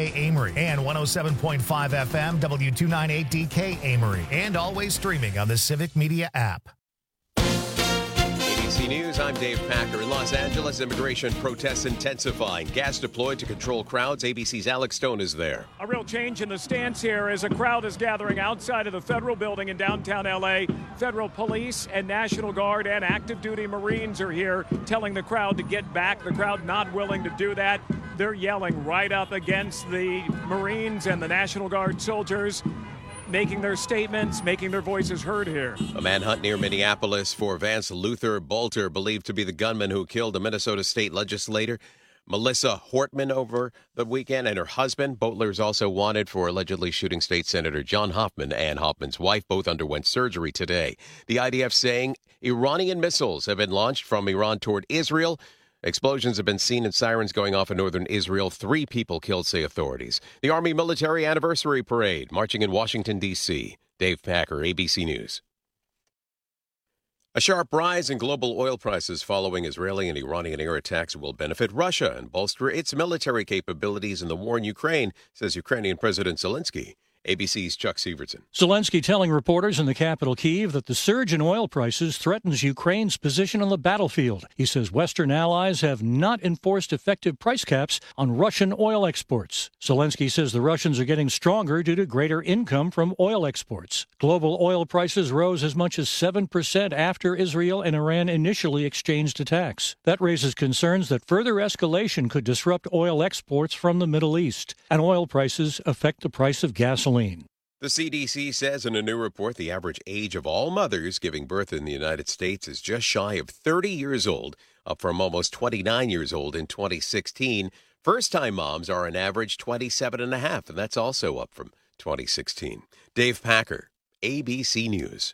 Amory, and 107.5 FM W298DK Amory, and always streaming on the Civic Media app. ABC News, I'm Dave Packer. In Los Angeles, immigration protests intensifying. Gas deployed to control crowds. ABC's Alex Stone is there. A real change in the stance here as a crowd is gathering outside of the federal building in downtown L.A. Federal police and National Guard and active duty Marines are here telling the crowd to get back. The crowd not willing to do that. They're yelling right up against the Marines and the National Guard soldiers, making their statements, making their voices heard here. A manhunt near Minneapolis for Vance Luther Bolter, believed to be the gunman who killed a Minnesota state legislator, Melissa Hortman, over the weekend, and her husband. Bolter is also wanted for allegedly shooting State Senator John Hoffman and Hoffman's wife. Both underwent surgery today. The IDF saying Iranian missiles have been launched from Iran toward Israel. Explosions have been seen and sirens going off in northern Israel. 3 people killed, say authorities. The Army Military Anniversary Parade marching in Washington, D.C. Dave Packer, ABC News. A sharp rise in global oil prices following Israeli and Iranian air attacks will benefit Russia and bolster its military capabilities in the war in Ukraine, says Ukrainian President Zelensky. ABC's Chuck Severson. Zelensky telling reporters in the capital, Kyiv, that the surge in oil prices threatens Ukraine's position on the battlefield. He says Western allies have not enforced effective price caps on Russian oil exports. Zelensky says the Russians are getting stronger due to greater income from oil exports. Global oil prices rose as much as 7% after Israel and Iran initially exchanged attacks. That raises concerns that further escalation could disrupt oil exports from the Middle East, and oil prices affect the price of gasoline. The CDC says in a new report the average age of all mothers giving birth in the United States is just shy of 30 years old, up from almost 29 years old in 2016. First-time moms are on average 27 and a half, and that's also up from 2016. Dave Packer, ABC News.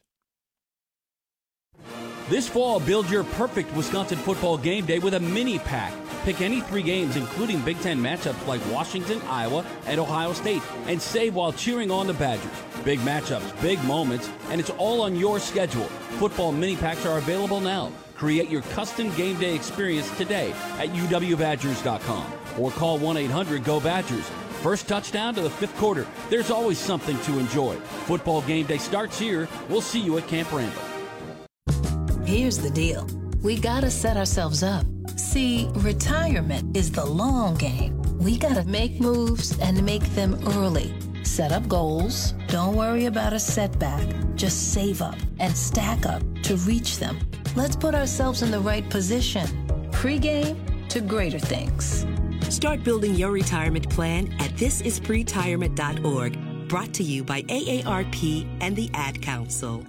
This fall, build your perfect Wisconsin football game day with a mini pack. Pick any 3 games, including Big Ten matchups like Washington, Iowa, and Ohio State, and save while cheering on the Badgers. Big matchups, big moments, and it's all on your schedule. Football mini packs are available now. Create your custom game day experience today at uwbadgers.com or call 1-800-GO-BADGERS. First touchdown to the 5th quarter. There's always something to enjoy. Football game day starts here. We'll see you at Camp Randall. Here's the deal. We gotta set ourselves up. See, retirement is the long game. We gotta make moves and make them early. Set up goals. Don't worry about a setback. Just save up and stack up to reach them. Let's put ourselves in the right position. Pre-game to greater things. Start building your retirement plan at thisispretirement.org. Brought to you by AARP and the Ad Council.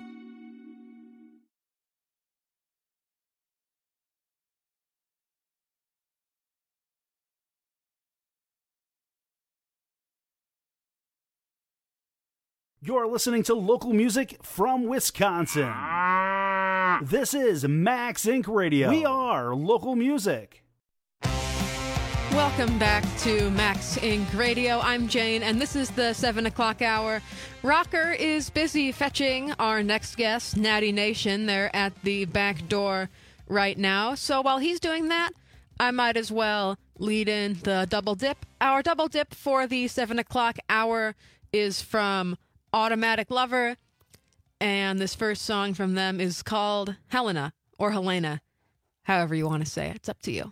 You're listening to local music from Wisconsin. This is Max Inc. Radio. We are local music. Welcome back to Max Inc. Radio. I'm Jane, and this is the 7 o'clock hour. Rocker is busy fetching our next guest, Natty Nation. They're at the back door right now. So while he's doing that, I might as well lead in the double dip. Our double dip for the 7 o'clock hour is from Automatic Lover, and this first song from them is called Helena, or Helena, however you want to say it. It's up to you.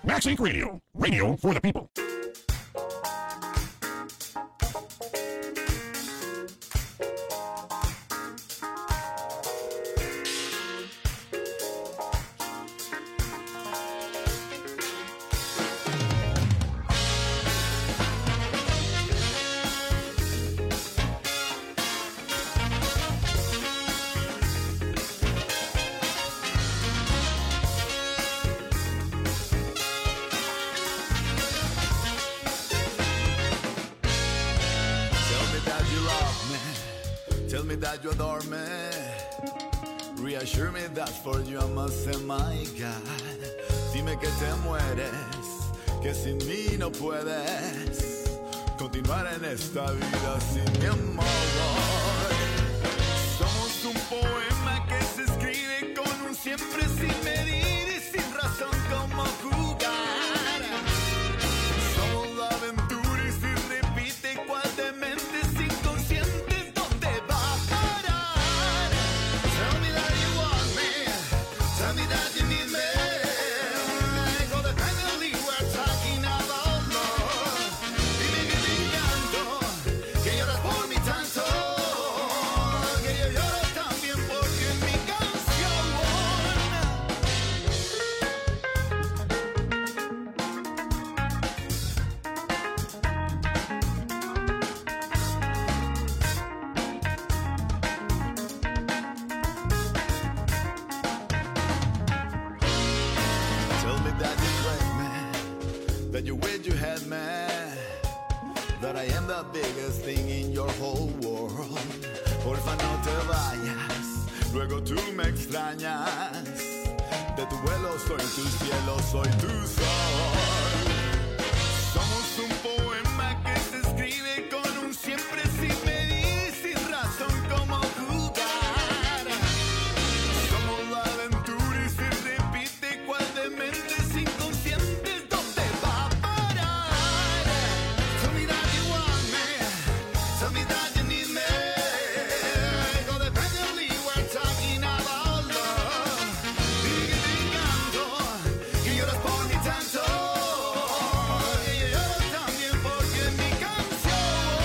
Max Inc. Radio. Radio for the people. That you adore me, reassure me that for you I must say my God. Dime que te mueres, que sin mí no puedes continuar en esta vida sin mi amor. Somos un poema que se escribe con un siempre sin medir y sin razón como jugar. Somos la aventura y si repite cual de mentes inconscientes. That I am the biggest thing in your whole world. Porfa no te vayas, luego tú me extrañas. De tu vuelo soy tu cielo, soy tu sol. Somos un poema que se escribe con un siempre sin medir, sin razón como jugar. Somos la aventura y se repite cual de mentes inconscientes. ¿Dónde va a parar? Tell me that you want me, tell me that you need me. Codependently we're talking about love. Dime que te encanto, que lloras por mí tanto. Que yo lloro también porque es mi canción.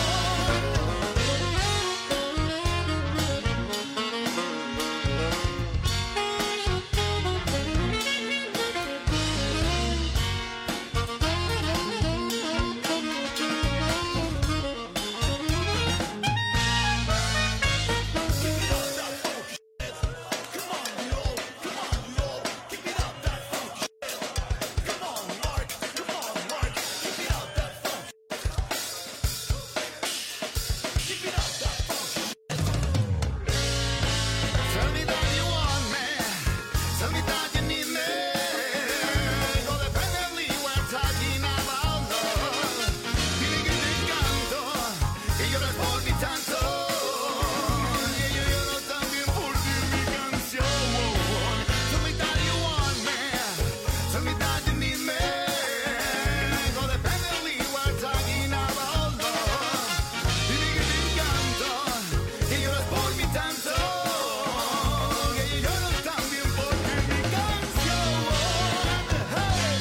Tell me that you want me, tell me that you need me. Codependently we're talking about love. Dime que te encanto, que lloras por mí tanto. Que yo lloro también por ti en mi canción. Tell me that you want me, tell me that you need me. Codependently we're talking about love. Dime que te encanto, que lloras por mí tanto. Que yo lloro también por ti en mi canción. Hey.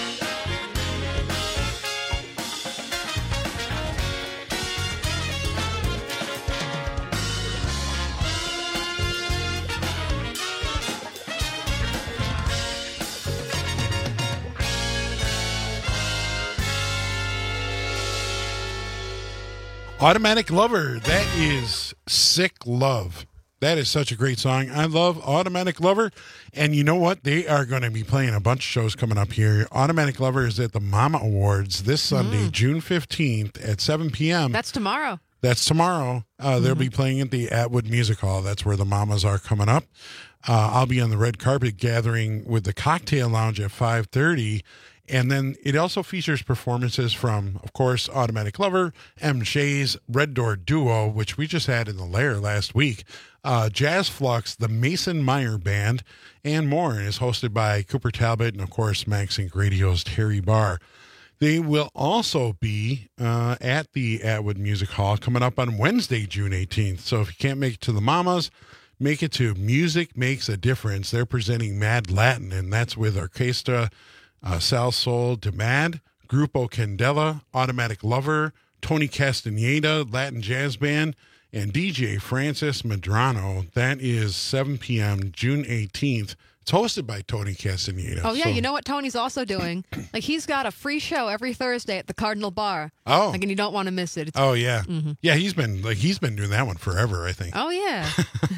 Automatic Lover. That is Sick Love. That is such a great song. I love Automatic Lover. And you know what? They are going to be playing a bunch of shows coming up here. Automatic Lover is at the Mama Awards this Sunday, June 15th at 7 p.m. That's tomorrow. That's tomorrow. They'll be playing at the Atwood Music Hall. That's where the Mamas are coming up. I'll be on the red carpet gathering with the Cocktail Lounge at 5:30. And then it also features performances from, of course, Automatic Lover, M. Shays, Red Door Duo, which we just had in the Lair last week, Jazz Flux, the Mason Meyer Band, and more. And is hosted by Cooper Talbot and, of course, Max Inc. Radio's Terry Barr. They will also be at the Atwood Music Hall coming up on Wednesday, June 18th. So if you can't make it to the Mamas, make it to Music Makes a Difference. They're presenting Mad Latin, and that's with Orchestra Sal Sol de Mad, Grupo Candela, Automatic Lover, Tony Castaneda, Latin Jazz Band, and DJ Francis Medrano. That is 7 p.m. June 18th. It's hosted by Tony Castaneda. Oh, yeah. You know what Tony's also doing? Like, he's got a free show every Thursday at the Cardinal Bar. Oh. Like, and you don't want to miss it. Oh, yeah. Mm-hmm. Yeah, he's been doing that one forever, I think. Oh, yeah.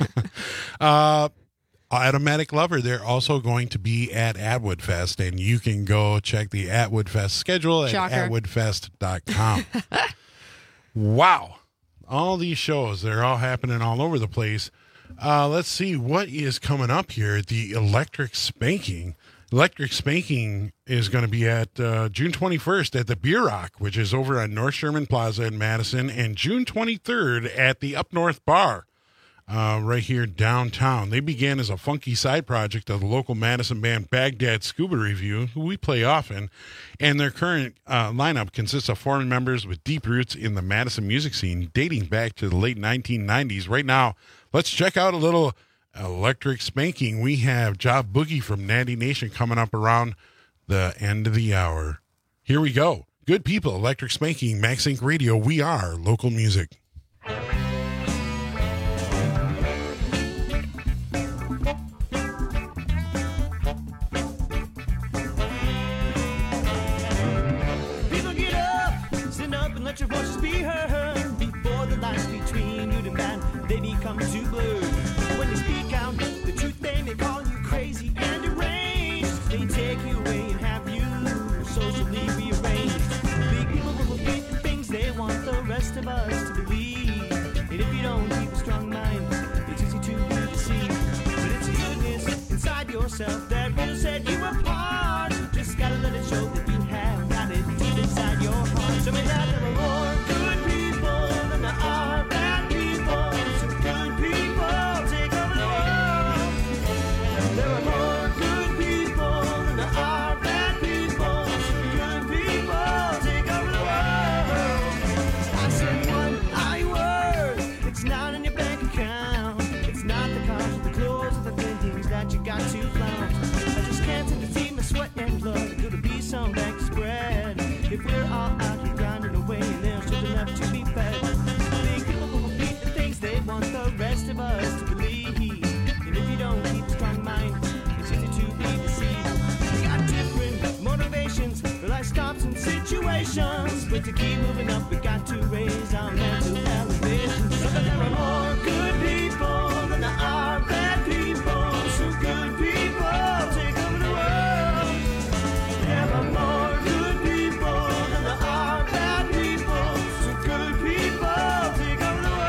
Automatic Lover, they're also going to be at Atwood Fest, and you can go check the Atwood Fest schedule at atwoodfest.com. Wow. All these shows, they're all happening all over the place. Let's see what is coming up here. The Electric Spanking. Electric Spanking is going to be at June 21st at the Beer Rock, which is over on North Sherman Plaza in Madison, and June 23rd at the Up North Bar right here downtown. They began as a funky side project of the local Madison band Baghdad Scuba Review, who we play often, and their current lineup consists of foreign members with deep roots in the Madison music scene dating back to the late 1990s. Right now, let's check out a little Electric Spanking. We have Job Boogie from Natty Nation coming up around the end of the hour. Here we go. Good people, Electric Spanking, Max Inc. Radio. We are local music. People get up, stand up and let your voices be heard. Before the lines between you and man, they become too blurred. When they speak out the truth, they may call you crazy and deranged. They take you away and have you socially rearranged. Big people will repeat the things they want the rest of us to believe. And if you don't keep a strong mind, it's easy to be deceived. But it's a goodness inside yourself that will set you apart. Just gotta let it show that you have got it deep inside your heart. So may that there are more good people than there are bad people. So good people take over the world. There are more good people than there are bad people. So good people take over the world. I said one word. It's not in your bank account. It's not the cars or the clothes or the things that you got to flaunt. I just can't seem to see my sweat and blood. Gonna be some bank spread. If we're all out here grinding away and there's just enough to be fed. Big people will repeat the things they want the rest of us to believe. And if you don't keep a strong mind, it's easy to be deceived. We got different motivations for life stops and situations. But to keep moving up, we got to raise our mental elevation. So that there are more good people than there are bad people. So good people take over the world. There are more good people than there are bad people. So good people take over the world.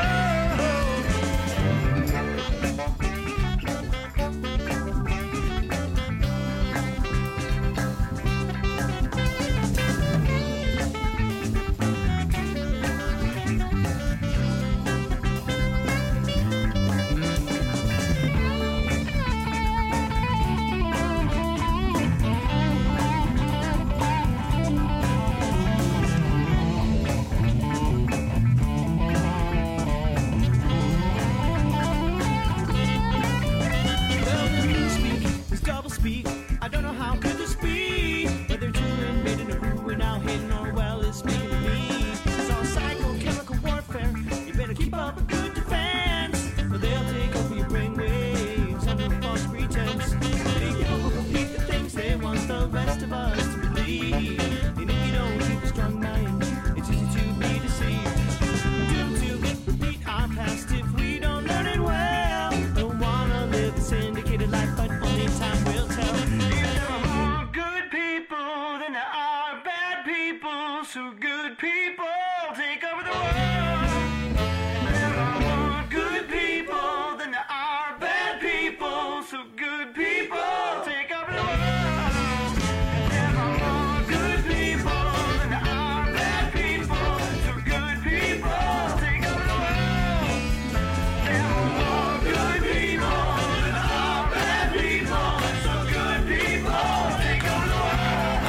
Well, the newspeak is double speak. I don't know how could this be. Whether it's ruin, made in a who we're now hitting or well is speaking to me. It's all psychochemical warfare. You better keep up a good defense, or they'll take over your brainwaves under a false pretense. Big people will repeat the things they want the rest of us to believe. And if you don't keep a strong mind, it's easy to be deceived. Due to repeat our past if we don't learn it well. Don't wanna live a syndicated life, but only time will tell. If there are more good people than there are bad people, so good people take over the world. There are more good people than there are bad people, so good people take over the world. There are more good people than there are bad people, so good people take over the world. There are more good people than there are bad people, so good people take over the world.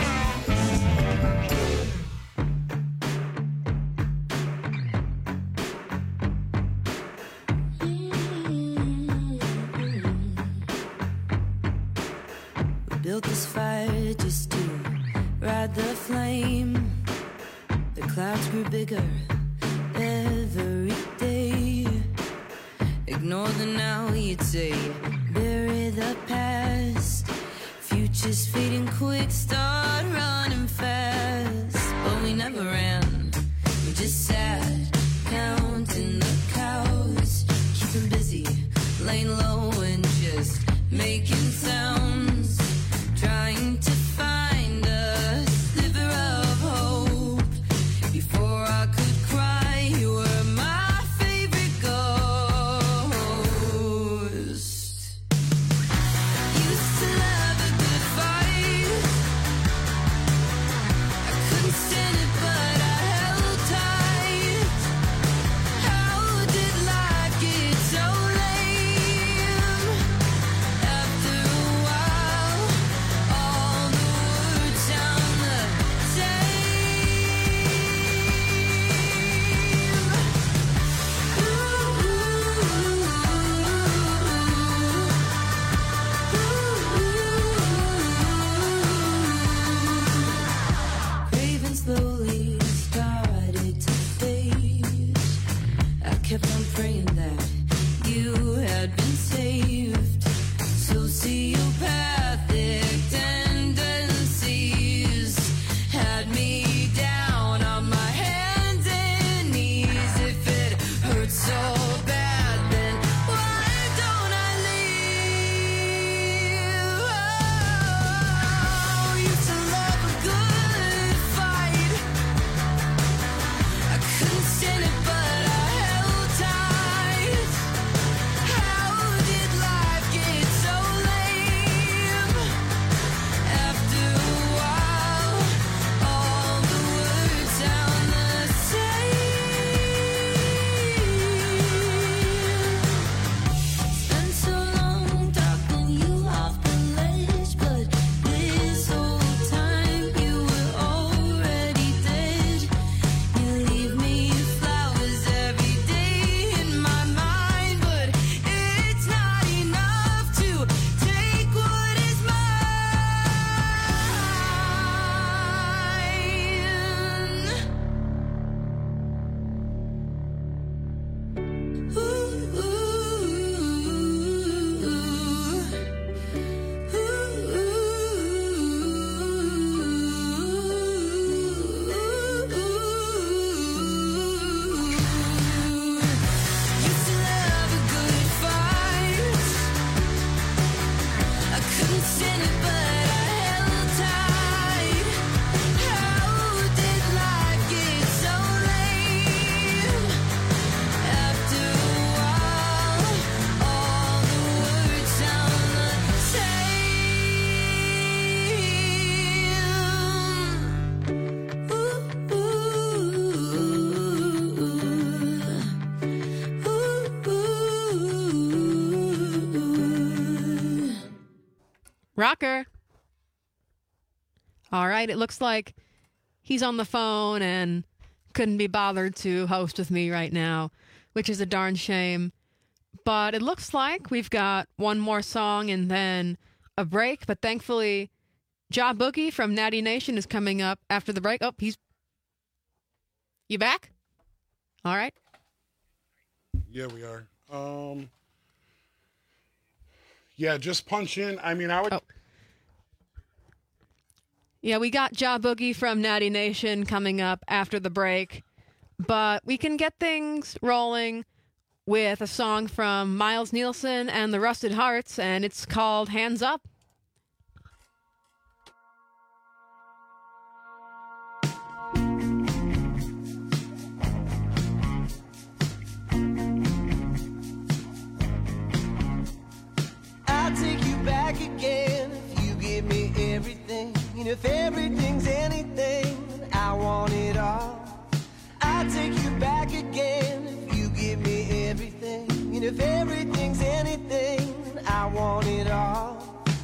We built this fire just to ride the flame. The clouds grew bigger every day. Ignore the now, you'd say. Bury the past. Future's fading quick, start running fast. But we never ran, we just sat, counting the cows. Keeping busy, laying low and just making sounds. Trying to find a sliver of hope. Before I could cry, you were my favorite ghost. Used to love a good fight. I couldn't stand it, but I held tight. How did life get so lame? After a while, all the words sound the Craving slowly started to fade. I kept on praying that you had been saved. Sociopathic tendencies had me down on my hands and knees. If it hurts so bad, then why don't I leave? Oh, used to love a good fight. I couldn't stand it, but I held tight. How did life get so lame? After a while, all the words sound the same. Spent so long talking you off the ledge, but this whole time you were already dead. You leave me flowers every day in my mind, but it's not enough to take what is mine. Used to love a good fight. I couldn't stand it, but I held tight. How did life get so lame? After a while, all the words sound the same. Rocker. All right, it looks like he's on the phone and couldn't be bothered to host with me right now, which is a darn shame. But it looks like we've got one more song and then a break. But thankfully, Ja Boogie from Natty Nation is coming up after the break. Oh, You back? All right. Yeah, we are. Yeah, just punch in. I mean, I would. Yeah, we got Ja Boogie from Natty Nation coming up after the break, but we can get things rolling with a song from Miles Nielsen and the Rusted Hearts, and it's called Hands Up. I'll take you back again if you give me everything. And if everything's anything, I want it all. I'll take you back again if you give me everything. And if everything's anything, I want it all.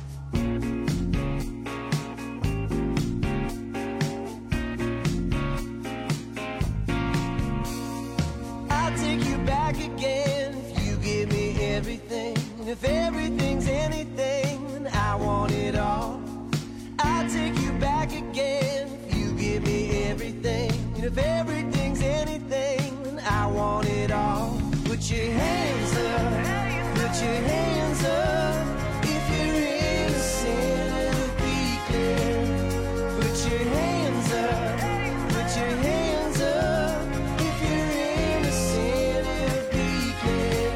I'll take you back again if you give me everything. And if everything's anything, I want it all. I'll take you back again. if everything's anything, then I want it all. Put your hands up, put your hands up. If you're innocent, it'll be clear. Put your hands up, put your hands up. If you're innocent, it'll be clear.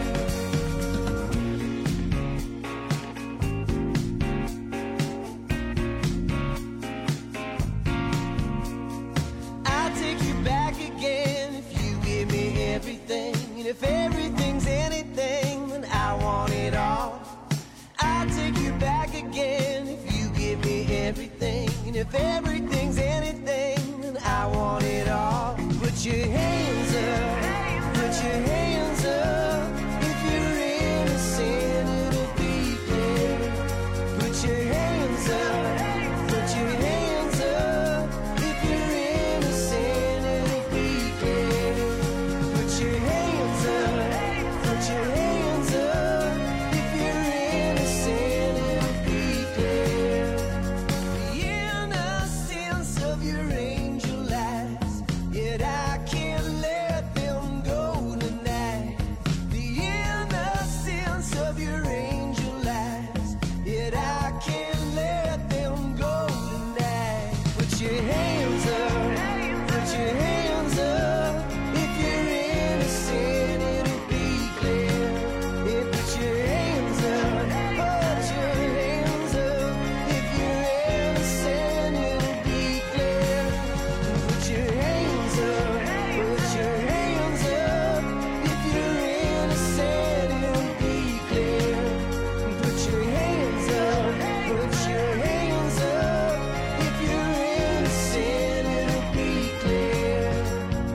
I'll take you back again if you give me everything. And if everything's anything, then I want it all. I'll take you back again if you give me everything. And if everything's anything, then I want it all. Put your hands up, put your hands up. If you're innocent, it'll be clear. Put your hands up, put your hands up. If you're innocent, it'll be clear. Put your hands up, put your hands up. If you're innocent, it'll be clear. The innocence of your angel eyes, yet I can't let them go tonight. The innocence of your angel eyes, yet I can't let them go tonight. Put your hands up, put your hands up. If you're innocent, it'll be clear. Yeah, put your hands up, put your hands up. If you're innocent, it'll be clear. Put your hands up, put your hands up. If you're innocent, it'll be clear. Put your hands up, put your hands up. If you're innocent, it'll be clear.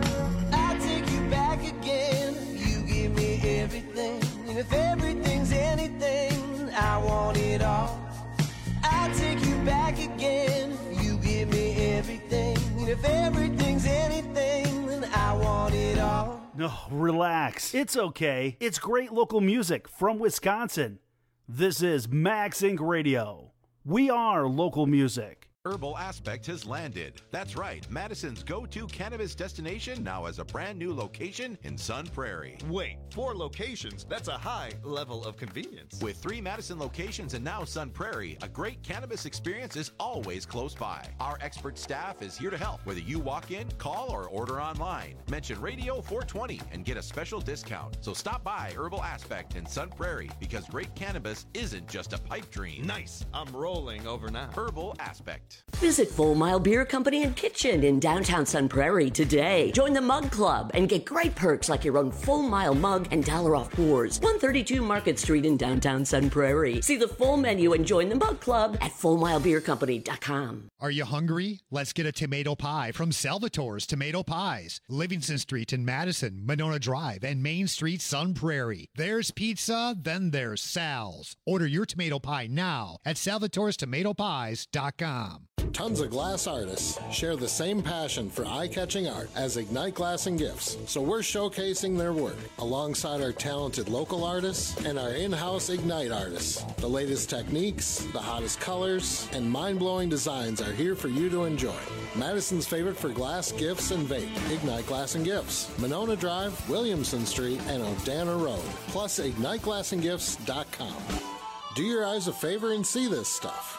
I'll take you back again if you give me everything. And if everything's anything, I want it all. I'll take you back again if you give me everything. And if everything's anything, then I want it all. No, relax. It's okay. It's great local music from Wisconsin. This is Max Inc. Radio. We are local music. Herbal Aspect has landed. That's right, Madison's go-to cannabis destination now has a brand new location in Sun Prairie. Wait, 4 locations? That's a high level of convenience. With 3 Madison locations and now Sun Prairie, a great cannabis experience is always close by. Our expert staff is here to help, whether you walk in, call, or order online. Mention Radio 420 and get a special discount. So stop by Herbal Aspect in Sun Prairie because great cannabis isn't just a pipe dream. Nice. I'm rolling over now. Herbal Aspect. Visit Full Mile Beer Company and Kitchen in downtown Sun Prairie today. Join the Mug Club and get great perks like your own Full Mile mug and $1 off pours. 132 Market Street in downtown Sun Prairie. See the full menu and join the Mug Club at FullMileBeerCompany.com. Are you hungry? Let's get a tomato pie from Salvatore's Tomato Pies. Livingston Street in Madison, Monona Drive, and Main Street, Sun Prairie. There's pizza, then there's Sal's. Order your tomato pie now at Salvatore'sTomatoPies.com. Tons of glass artists share the same passion for eye-catching art as Ignite Glass and Gifts, so we're showcasing their work alongside our talented local artists and our in-house Ignite artists. The latest techniques, the hottest colors, and mind-blowing designs are here for you to enjoy. Madison's favorite for glass, gifts, and vape, Ignite Glass and Gifts, Monona Drive, Williamson Street, and Odana Road, plus IgniteGlassandGifts.com. Do your eyes a favor and see this stuff.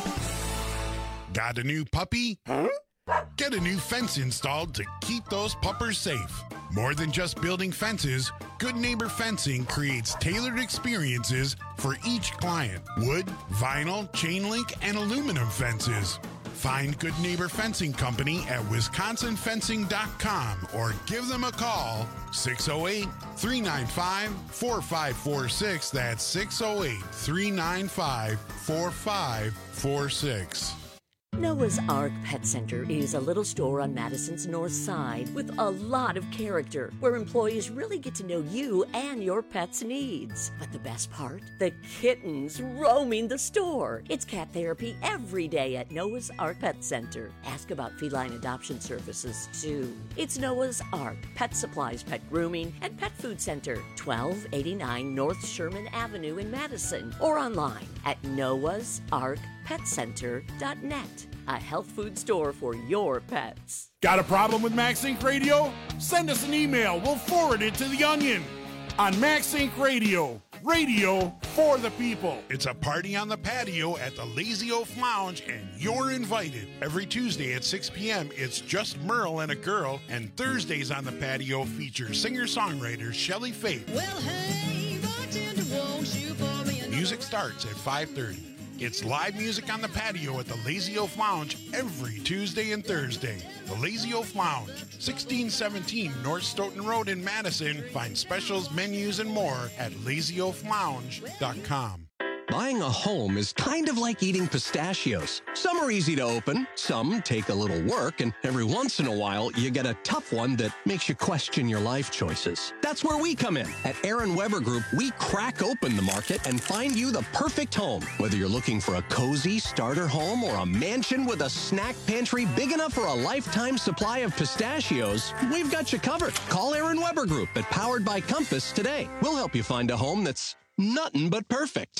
Got a new puppy? Huh? Get a new fence installed to keep those puppers safe. More than just building fences, Good Neighbor Fencing creates tailored experiences for each client. Wood, vinyl, chain link, and aluminum fences. Find Good Neighbor Fencing Company at wisconsinfencing.com or give them a call, 608-395-4546. That's 608-395-4546. Noah's Ark Pet Center is a little store on Madison's north side with a lot of character, where employees really get to know you and your pet's needs. But the best part? The kittens roaming the store. It's cat therapy every day at Noah's Ark Pet Center. Ask about feline adoption services, too. It's Noah's Ark Pet Supplies, Pet Grooming, and Pet Food Center, 1289 North Sherman Avenue in Madison, or online at noahsarkpet.com. ourpetcenter.net. A health food store for your pets. Got a problem with Max Inc. Radio? Send us an email. We'll forward it to The Onion. On Max Inc. Radio. Radio for the people. It's a party on the patio at the Lazy Oaf Lounge, and you're invited. Every Tuesday at 6 p.m., it's just Merle and a girl, and Thursdays on the patio feature singer-songwriter Shelley Faith. Well, hey, bartender, won't you pour me another? Music starts at 5:30. It's live music on the patio at the Lazy Oaf Lounge every Tuesday and Thursday. The Lazy Oaf Lounge, 1617 North Stoughton Road in Madison. Find specials, menus, and more at lazyoaflounge.com. Buying a home is kind of like eating pistachios. Some are easy to open, some take a little work, and every once in a while, you get a tough one that makes you question your life choices. That's where we come in. At Aaron Weber Group, we crack open the market and find you the perfect home. Whether you're looking for a cozy starter home or a mansion with a snack pantry big enough for a lifetime supply of pistachios, we've got you covered. Call Aaron Weber Group at Powered by Compass today. We'll help you find a home that's nothing but perfect.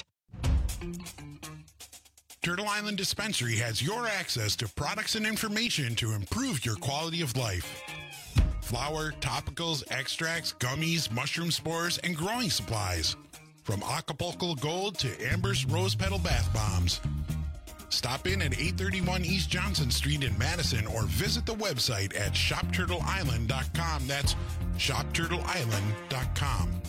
Turtle Island Dispensary has your access to products and information to improve your quality of life. Flour, topicals, extracts, gummies, mushroom spores, and growing supplies. From Acapulco Gold to Amber's Rose Petal Bath Bombs. Stop in at 831 East Johnson Street in Madison or visit the website at shopturtleisland.com. That's shopturtleisland.com.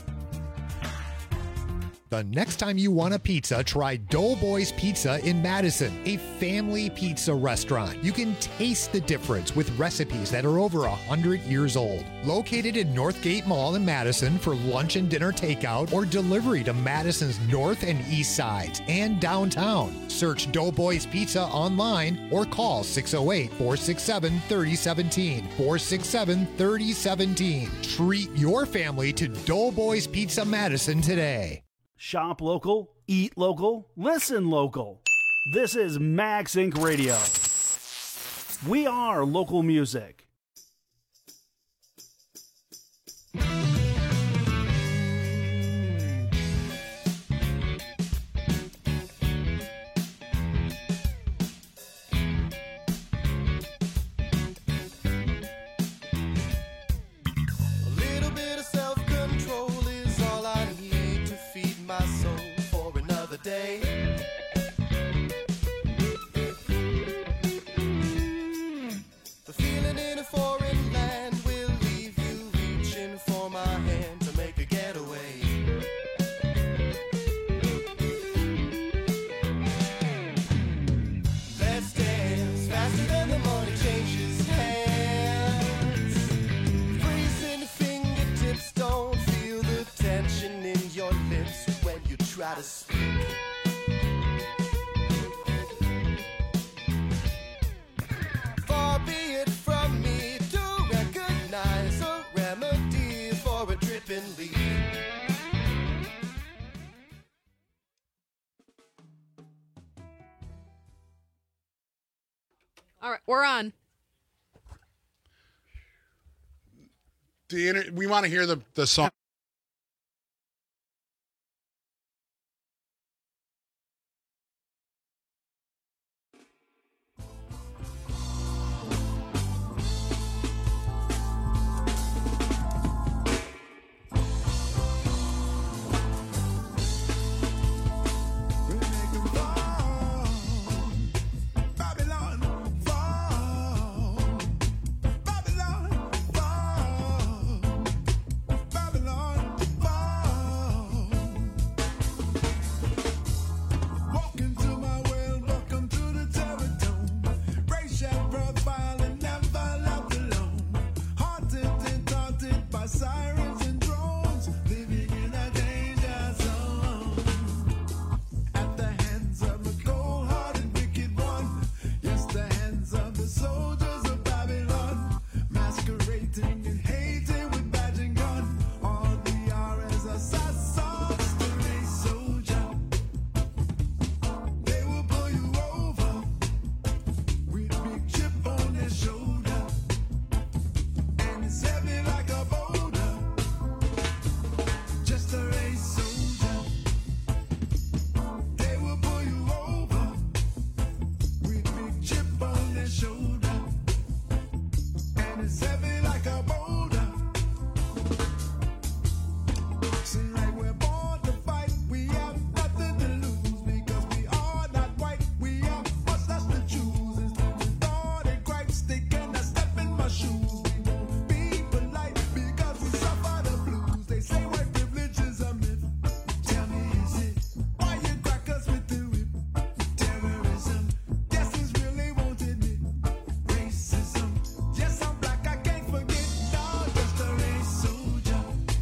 The next time you want a pizza, try Doughboys Pizza in Madison, a family pizza restaurant. You can taste the difference with recipes that are over 100 years old. Located in Northgate Mall in Madison for lunch and dinner takeout or delivery to Madison's north and east sides and downtown. Search Doughboys Pizza online or call 608-467-3017. 467-3017. Treat your family to Doughboys Pizza Madison today. Shop local, eat local, listen local. This is Max Inc. Radio. We are local music. Day. The feeling in a foreign land will leave you reaching for my hand to make a getaway. Let's dance faster than the money changes hands. Freezing fingertips, don't feel the tension in your lips when you try to speak. Far be it from me to recognize a remedy for a dripping leaf. All right, we're on. We want to hear the song. Babylon, and it's heavy like a boulder. Seems like we're born to fight. We have nothing to lose because we are not white. We have much less to choose. It's the thought and gripes. They cannot step in my shoes. We won't be polite because we suffer the blues. They say white privilege is a myth. Tell me, is it? Why you crack us with the whip? Terrorism. Yes, it's really won't admit. Racism. Yes, I'm black. I can't forget. No, just a race soldier.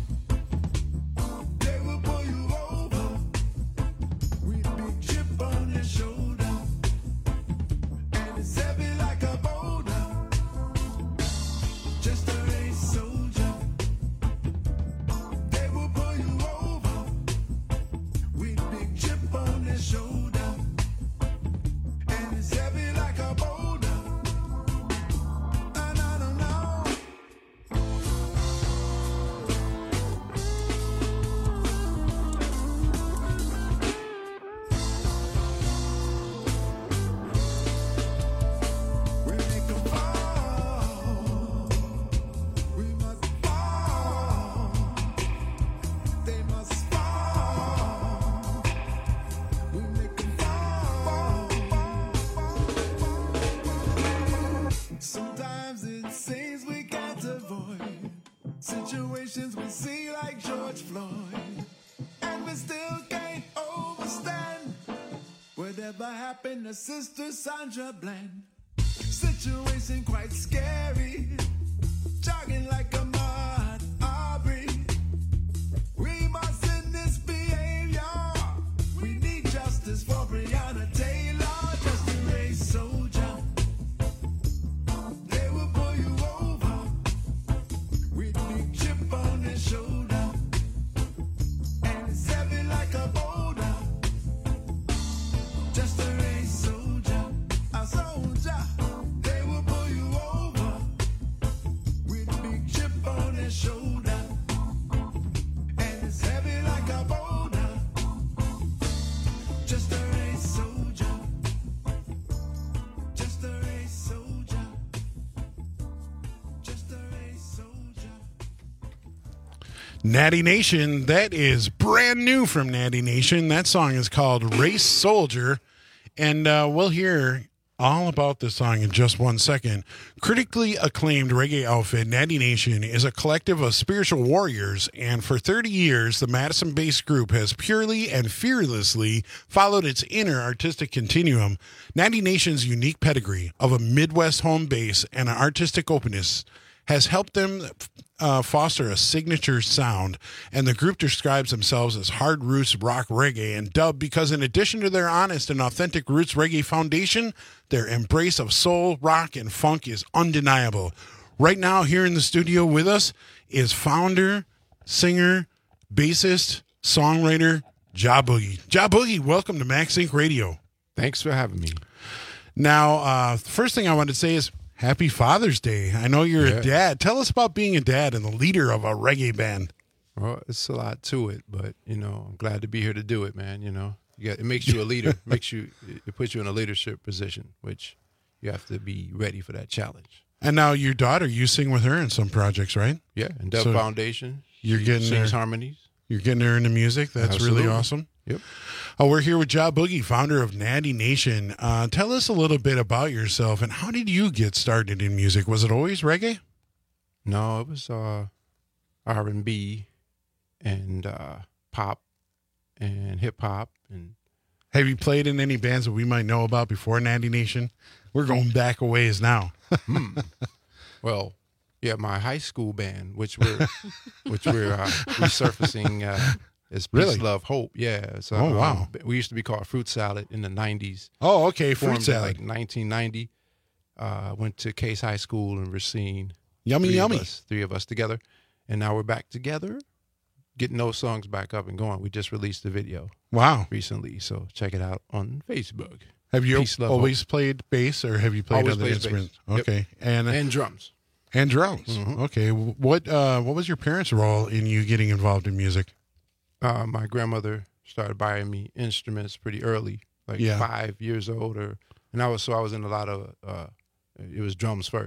They will pull you over with a big chip on your shoulder, and it's heavy like a boulder. Just a race soldier. They will pull you over with a big chip on their shoulder, and it's heavy like a boulder. No, no, no, no. We make 'em fall. We must fall. They must fall. We make 'em fall. Sometimes it seems we can't avoid situations we see like George Floyd, and we still can't overstand whatever happened to Sister Sandra Bland. Situation quite scary, jogging like a mud Aubrey. We must end this behavior. We need justice for Breonna Taylor, just a race soldier. They will pull you over with big chip on their shoulder, and it's heavy like a boulder. Just a race soldier, a soldier. They will pull you over with big chip on their shoulder, and it's heavy like a boulder. Just a race soldier. Just a race soldier. Just a race soldier. Natty Nation, that is brand new from Natty Nation. That song is called Race Soldier, and we'll hear all about this song in just 1 second. Critically acclaimed reggae outfit Natty Nation is a collective of spiritual warriors, and for 30 years, the Madison-based group has purely and fearlessly followed its inner artistic continuum. Natty Nation's unique pedigree of a Midwest home base and an artistic openness has helped them foster a signature sound, and the group describes themselves as hard roots rock reggae and dub because in addition to their honest and authentic roots reggae foundation, their embrace of soul, rock, and funk is undeniable. Right now here in the studio with us is founder, singer, bassist, songwriter, Ja Boogie. Ja Boogie, welcome to Max Inc. Radio. Thanks for having me. Now, the first thing I wanted to say is Happy Father's Day. I know you're a dad. Tell us about being a dad and the leader of a reggae band. Well, it's a lot to it, but, I'm glad to be here to do it, man. It makes you a leader. It puts you in a leadership position, which you have to be ready for that challenge. And now your daughter, you sing with her in some projects, right? Yeah, and Dove Foundation. You're getting sings her harmonies. You're getting her into music. That's Absolutely. really awesome. Yep. Oh, we're here with Ja Boogie, founder of Natty Nation. Tell us a little bit about yourself and how did you get started in music? Was it always reggae? No, it was R&B and pop and hip hop. And have you played in any bands that we might know about before Natty Nation? We're going back a ways now. Well, yeah, my high school band, which we're resurfacing. It's Peace, Really? Love, Hope. Yeah. So, Oh, wow. We used to be called Fruit Salad in the 90s. Oh, okay, Fruit Formed in, Salad. like 1990. Went to Case High School in Racine. Yummy. Three of us together. And now we're back together, getting those songs back up and going. We just released the video. Wow. Recently. So check it out on Facebook. Have you Peace, Love, always played bass or have you played Always other played instruments? bass. Yep. Okay. And drums. And drums. Mhm. Okay. What was your parents' role in you getting involved in music? My grandmother started buying me instruments pretty early, like 5 years old, and I was in a lot of it was drums first.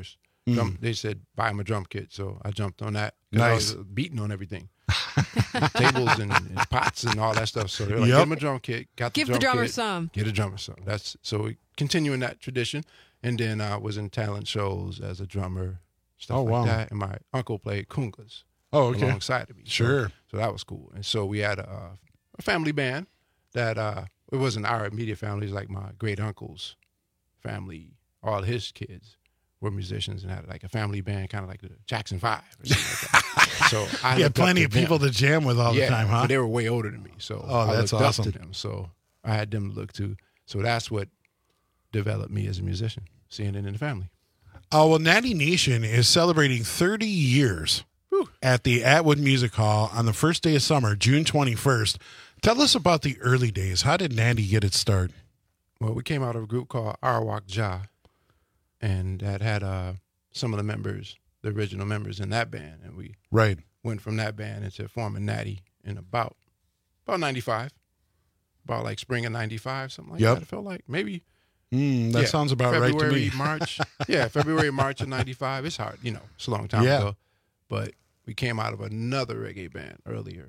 They said, buy him a drum kit. So I jumped on that. 'Cause I was beating on everything. Tables and pots and all that stuff. So they're like, get him a drum kit. Give the drummer some. Get a drummer some. So we continuing that tradition. And then I was in talent shows as a drummer, stuff like that. And my uncle played congas alongside of me. Sure. So that was cool. And so we had a family band that it wasn't our immediate family. It was like my great uncle's family. All his kids were musicians and had like a family band, kind of like the Jackson 5 or something like that. So I had plenty of people to jam with all the time, huh? But they were way older than me. So that's I looked awesome. up to them. So I had them to look to. So that's what developed me as a musician, seeing it in the family. Oh, well, Natty Nation is celebrating 30 years at the Atwood Music Hall on the first day of summer, June 21st. Tell us about the early days. How did Natty get its start? Well, we came out of a group called Arawak Jah, and that had some of the members, the original members in that band, and we went from that band into forming Natty in about 95, about like spring of 95, something like that. It felt like maybe. That sounds about right to me. March. February, March of 95. It's hard, it's a long time ago. But we came out of another reggae band,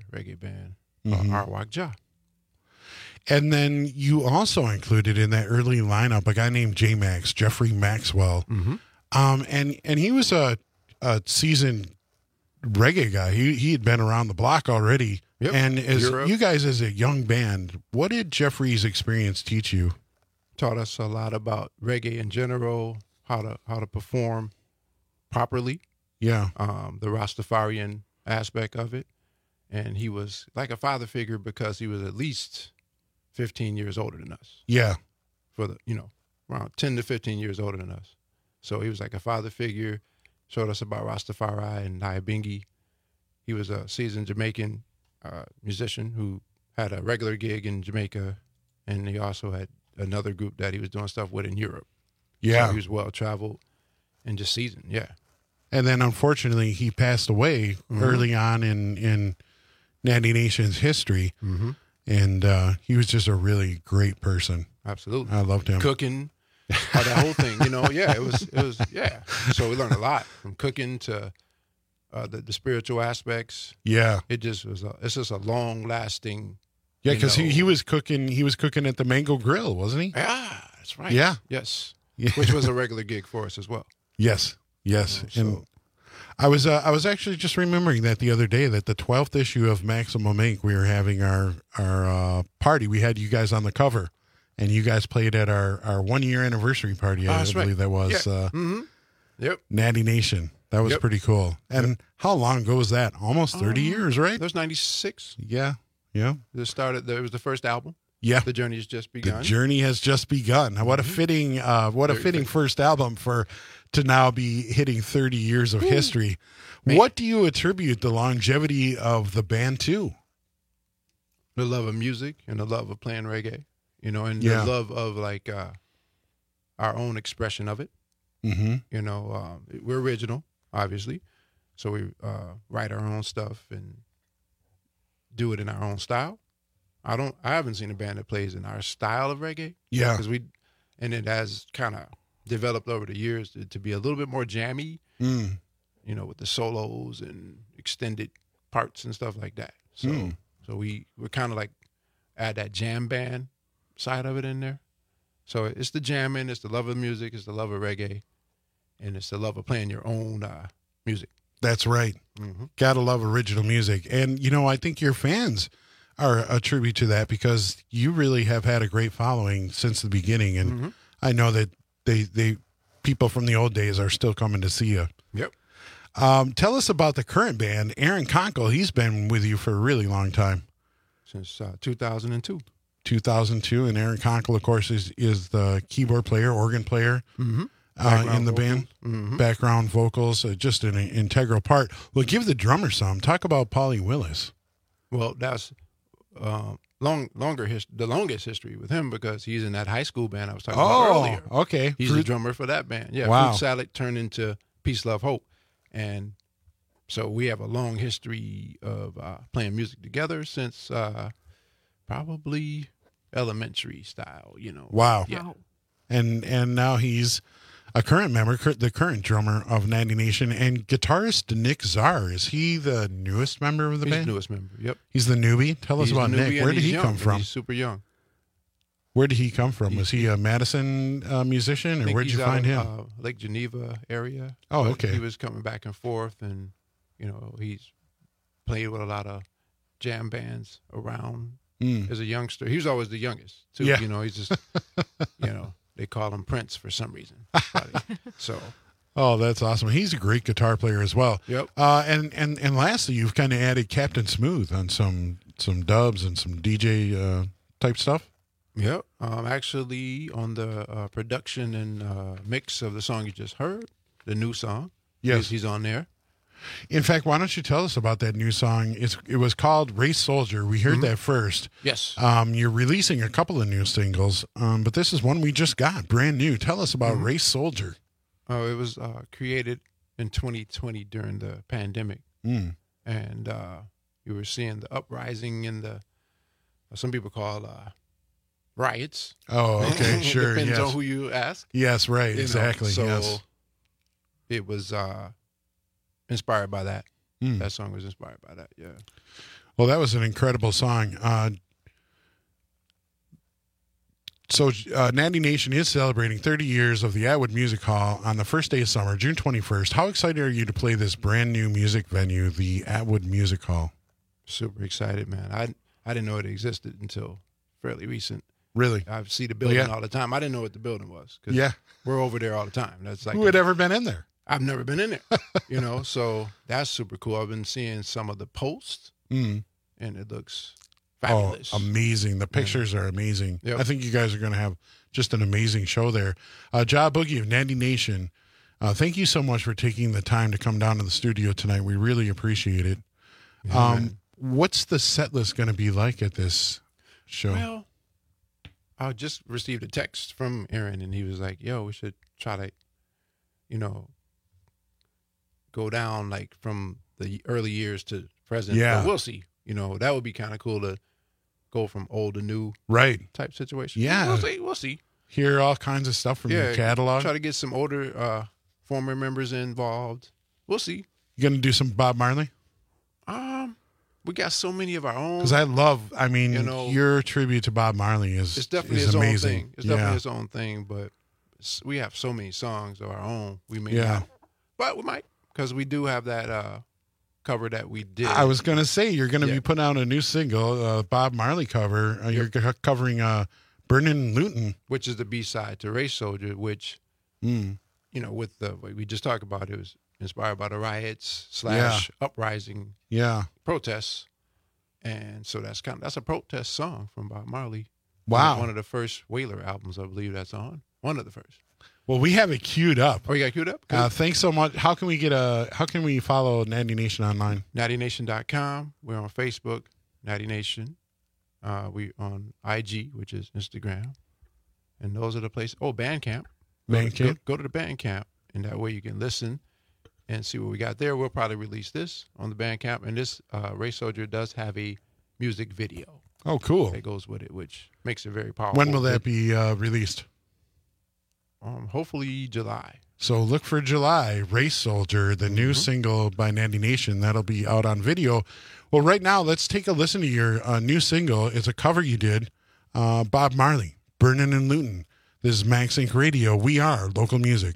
Arawak Jah. And then you also included in that early lineup a guy named J-Max, Jeffrey Maxwell. And he was a seasoned reggae guy. He had been around the block already. Yep. And as you guys as a young band, what did Jeffrey's experience teach you? Taught us a lot about reggae in general, how to perform properly. Yeah. The Rastafarian aspect of it. And he was like a father figure because he was at least 15 years older than us. Yeah. For the, around 10 to 15 years older than us. So he was like a father figure, showed us about Rastafari and Nyabingi. He was a seasoned Jamaican musician who had a regular gig in Jamaica, and he also had another group that he was doing stuff with in Europe. Yeah. So he was well-traveled and just seasoned, And then, unfortunately, he passed away early on in Natty Nation's history. And he was just a really great person. Absolutely. I loved him. Cooking, that whole thing, it was. So we learned a lot from cooking to the spiritual aspects. Yeah. It just was, it's just a long-lasting. Yeah, because he was cooking at the Mango Grill, wasn't he? Yeah, that's right. Yeah. Yes. Which was a regular gig for us as well. Yes. And I was actually just remembering that the other day that the 12th issue of Maximum Inc. we were having our party. We had you guys on the cover, and you guys played at our 1 year anniversary party. I believe that was Natty Nation. That was pretty cool. And how long ago was that? Almost 30 years, right? That was 96. Yeah. It was the first album. Yeah. The Journey has just begun. The Journey has just begun. Now, what a fitting first album to now be hitting 30 years of history. Man. What do you attribute the longevity of the band to? The love of music and the love of playing reggae, and the love of like our own expression of it. We're original, obviously, so we write our own stuff and do it in our own style. I haven't seen a band that plays in our style of reggae. Yeah, because and it has kind of developed over the years to be a little bit more jammy, with the solos and extended parts and stuff like that. So we're kind of like add that jam band side of it in there. So it's the jamming, it's the love of music, it's the love of reggae, and it's the love of playing your own music. That's right. Gotta love original music. And, I think your fans are a tribute to that because you really have had a great following since the beginning. And I know that they people from the old days are still coming to see you. Yep. Tell us about the current band, Aaron Conkle. He's been with you for a really long time. Since 2002. 2002. And Aaron Conkle, of course, is the keyboard player, organ player. In the band, background vocals, just an integral part. Well, give the drummer some. Talk about Paulie Willis. Well, that's the longest history with him because he's in that high school band I was talking about earlier. Okay. He's the drummer for that band. Yeah, wow. Fruit Salad turned into Peace, Love, Hope. And so we have a long history of playing music together since probably elementary style, Wow. Yeah. And now he's a current member, the current drummer of Natty Nation, and guitarist Nick Czar. Is he the newest member of the He's band? the newest member. Yep. He's the newbie. Tell us He's about the Nick. newbie, Where and did he he's come young, from? He's super young. Where did he come from? Was he a Madison musician, or where did you find him? Lake Geneva area. Oh, But okay. He was coming back and forth, and he's played with a lot of jam bands around as a youngster. He was always the youngest too. Yeah. He's just they call him Prince for some reason. So. Oh, that's awesome. He's a great guitar player as well. Yep. And lastly, you've kind of added Captain Smooth on some dubs and some DJ type stuff. Yep. Actually, on the production and mix of the song you just heard, the new song. Yes. He's on there. In fact, why don't you tell us about that new song? It was called Race Soldier. We heard that first. Yes. You're releasing a couple of new singles, but this is one we just got, brand new. Tell us about Race Soldier. Oh, it was created in 2020 during the pandemic. And you were seeing the uprising in some people call riots. Oh, okay, sure. Depends yes. on who you ask. Yes, right, exactly. So yes. it was inspired by that. That song was inspired by that, yeah. Well, that was an incredible song. So Natty Nation is celebrating 30 years of the Atwood Music Hall on the first day of summer, June 21st. How excited are you to play this brand new music venue, the Atwood Music Hall? Super excited, man. I didn't know it existed until fairly recent. Really? I see the building all the time. I didn't know what the building was. 'Cause we're over there all the time. That's like Who had ever been in there? I've never been in there, so that's super cool. I've been seeing some of the posts, and it looks fabulous. Oh, amazing. The pictures are amazing. Yep. I think you guys are going to have just an amazing show there. Ja Boogie of Natty Nation, thank you so much for taking the time to come down to the studio tonight. We really appreciate it. What's the set list going to be like at this show? Well, I just received a text from Aaron, and he was like, yo, we should try to, go down like from the early years to present. Yeah. But we'll see. That would be kind of cool to go from old to new type situation. Yeah. We'll see. Hear all kinds of stuff from your catalog. Try to get some older former members involved. We'll see. You going to do some Bob Marley? We got so many of our own. Because your tribute to Bob Marley is definitely is his amazing. own thing. It's definitely his own thing, but we have so many songs of our own. We may not, but we might, because we do have that cover that we did. I was going to say, you're going to be putting out a new single, Bob Marley cover. You're covering Burnin' Luton. Which is the B-side to Race Soldier, which, with the way we just talked about, it was inspired by the riots / uprising protests. And so that's a protest song from Bob Marley. Wow. One of the first Whaler albums, I believe that's on. One of the first. Well, we have it queued up. Oh, you got it queued up? Thanks so much. How can we follow Natty Nation online? NattyNation.com. We're on Facebook, Natty Nation. We on IG, which is Instagram. And those are the places. Oh, Bandcamp. Bandcamp. Go to the Bandcamp, and that way you can listen and see what we got there. We'll probably release this on the Bandcamp. And this Race Soldier does have a music video. Oh, cool. That goes with it, which makes it very powerful. When will that be released? Hopefully July. So look for July, Race Soldier, the new single by Natty Nation. That'll be out on video. Well, right now, let's take a listen to your new single. It's a cover you did, Bob Marley, Burnin' in Luton. This is Max Inc. Radio. We are local music.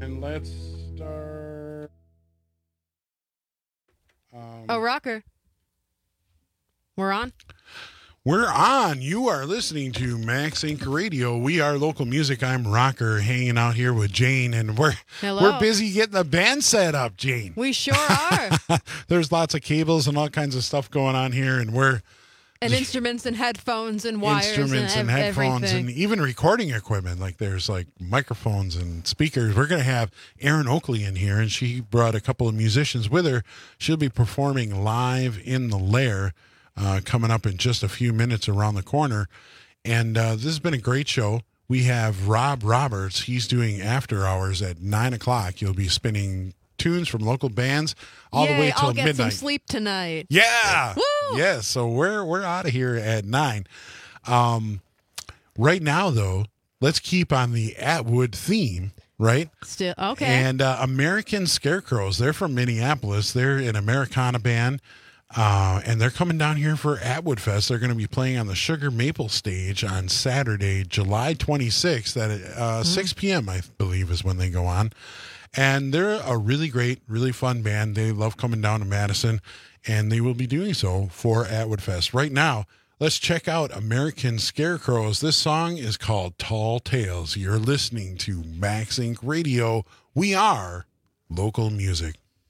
And let's start. Rocker. We're on? We're on. You are listening to Max Inc. Radio. We are local music. I'm Rocker, hanging out here with Jane, and we're busy getting the band set up, Jane. We sure are. There's lots of cables and all kinds of stuff going on here, and we're and instruments and headphones and wires and headphones everything. and even recording equipment. Like there's like microphones and speakers. We're going to have Erin Oakley in here, and she brought a couple of musicians with her. She'll be performing live in the Lair. Coming up in just a few minutes around the corner. And this has been a great show. We have Rob Roberts. He's doing after hours at 9 o'clock. You'll be spinning tunes from local bands all the way till I'll get midnight. some sleep tonight. Yeah. Woo! Yeah. So we're out of here at 9. Right now, though, let's keep on the Atwood theme. Right? Still okay. And American Scarecrows. They're from Minneapolis. They're an Americana band. And they're coming down here for Atwood Fest. They're going to be playing on the Sugar Maple stage on Saturday, July 26th at 6 p.m., I believe, is when they go on. And they're a really great, really fun band. They love coming down to Madison, and they will be doing so for Atwood Fest. Right now, let's check out American Scarecrows. This song is called Tall Tales. You're listening to Max Inc. Radio. We are local music.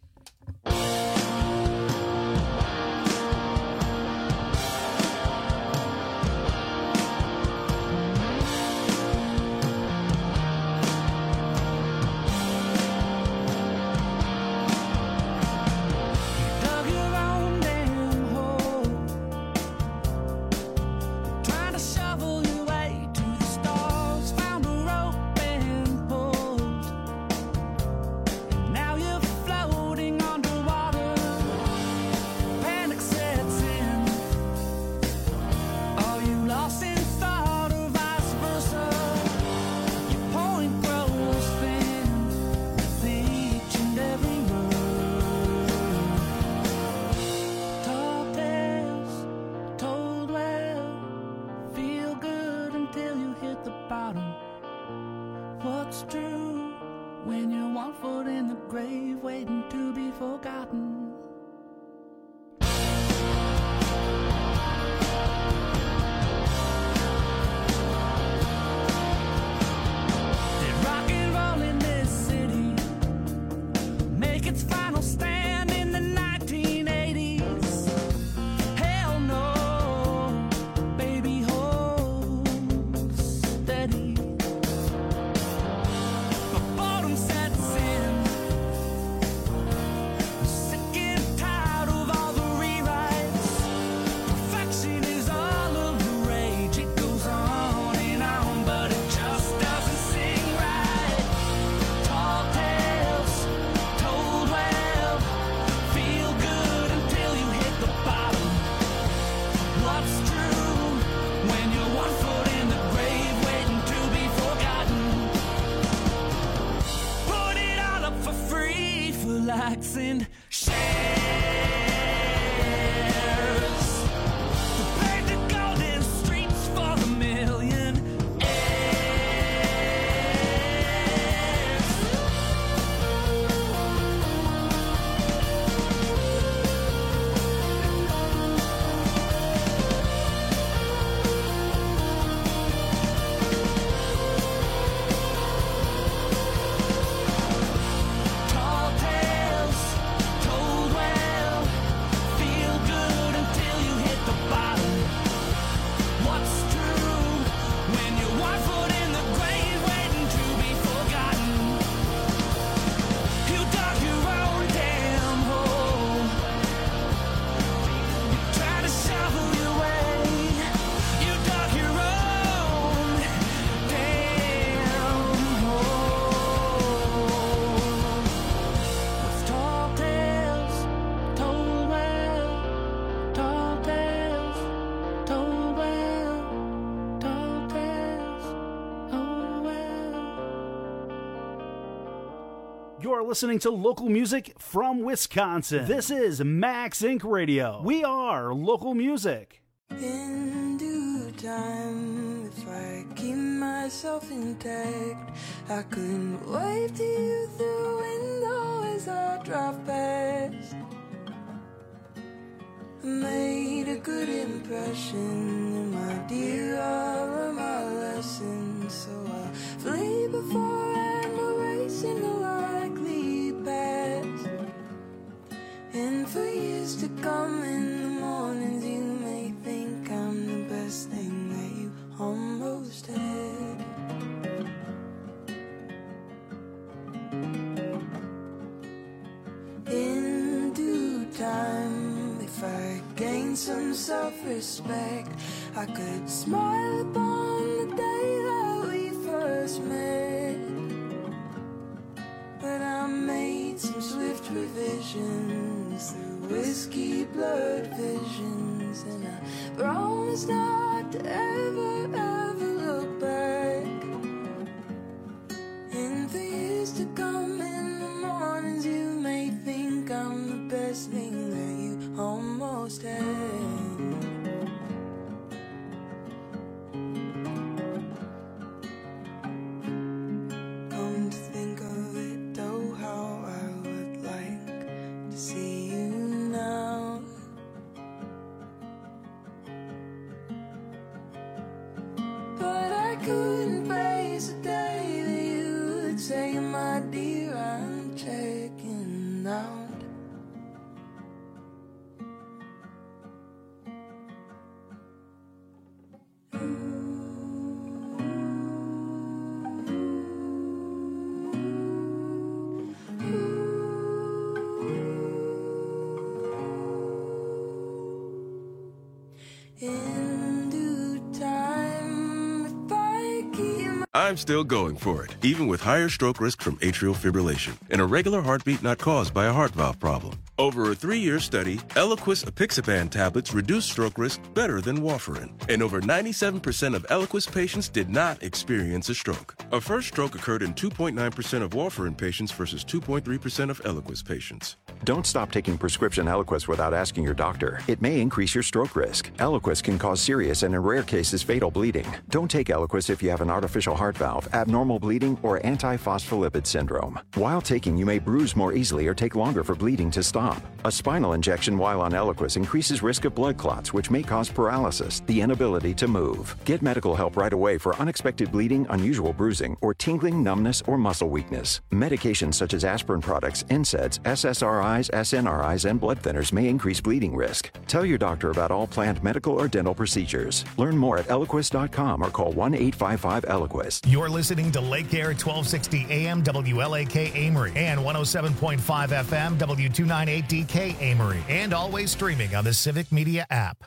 and shares. Prepare the golden streets for the millionaires. Tall tales told well, feel good until you hit the bottom. What's true when you're 1 foot in the grave waiting to be forgotten? You dug your own damn hole. You tried to shovel your way. You dug your own damn hole. With tall tales told well, tall tales told well, tall tales told well. You're listening to local music from Wisconsin. This is Max Inc. Radio. We are local music. In due time, if I keep myself intact, I couldn't wave to you drive past. I made a good impression, and my dear, I learned my lesson. So I flee before I'm erasing the likely past. And for years to come, in the mornings you may think I'm the best thing that you almost had. In due time, if I gain some self-respect, I could smile upon the day that we first met. But I made some swift revisions through whiskey-blurred visions, and I promise not to ever, ever look back. And for years to come, in the mornings you may think I'm the best thing that you almost had. Come to think of it, though, how I would like to see you now. But I couldn't face a day that you would say, my dear, I'm checking out. In due time, if I keep my I'm still going for it, even with higher stroke risk from atrial fibrillation, an irregular heartbeat not caused by a heart valve problem. Over a 3-year study, Eliquis apixaban tablets reduced stroke risk better than warfarin, and over 97% of Eliquis patients did not experience a stroke. A first stroke occurred in 2.9% of warfarin patients versus 2.3% of Eliquis patients. Don't stop taking prescription Eliquis without asking your doctor. It may increase your stroke risk. Eliquis can cause serious and in rare cases fatal bleeding. Don't take Eliquis if you have an artificial heart valve, abnormal bleeding, or antiphospholipid syndrome. While taking, you may bruise more easily or take longer for bleeding to stop. A spinal injection while on Eliquis increases risk of blood clots, which may cause paralysis, the inability to move. Get medical help right away for unexpected bleeding, unusual bruising, or tingling, numbness, or muscle weakness. Medications such as aspirin products, NSAIDs, SSRIs, SNRIs, and blood thinners may increase bleeding risk. Tell your doctor about all planned medical or dental procedures. Learn more at Eliquis.com or call 1-855-ELIQUIS. You're listening to Lake Air 1260 AM WLAK Amory and 107.5 FM W298DK Amory, and always streaming on the Civic Media app.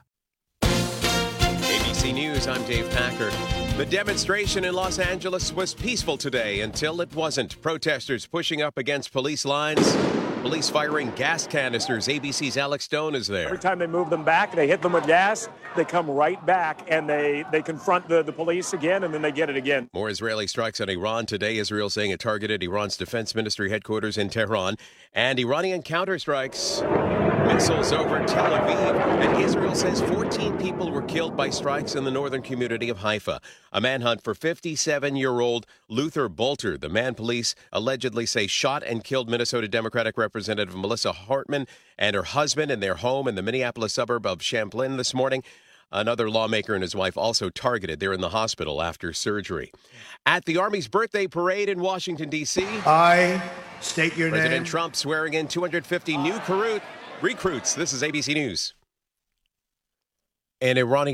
ABC News, I'm Dave Packard. The demonstration in Los Angeles was peaceful today until it wasn't. Protesters pushing up against police lines, police firing gas canisters. ABC's Alex Stone is there. Every time they move them back, they hit them with gas, they come right back, and they confront the police again, and then they get it again. More Israeli strikes on Iran today. Israel saying it targeted Iran's defense ministry headquarters in Tehran. And Iranian counterstrikes, missiles over Tel Aviv. And Israel says 14 people were killed by strikes in the northern community of Haifa. A manhunt for 57-year-old Luther Bolter, the man police allegedly say shot and killed Minnesota Democratic Representative Melissa Hartman and her husband in their home in the Minneapolis suburb of Champlain this morning. Another lawmaker and his wife also targeted. They're in the hospital after surgery. At the Army's birthday parade in Washington, D.C., I state your President name. Trump swearing in 250 new recruits. This is ABC News. An Iranian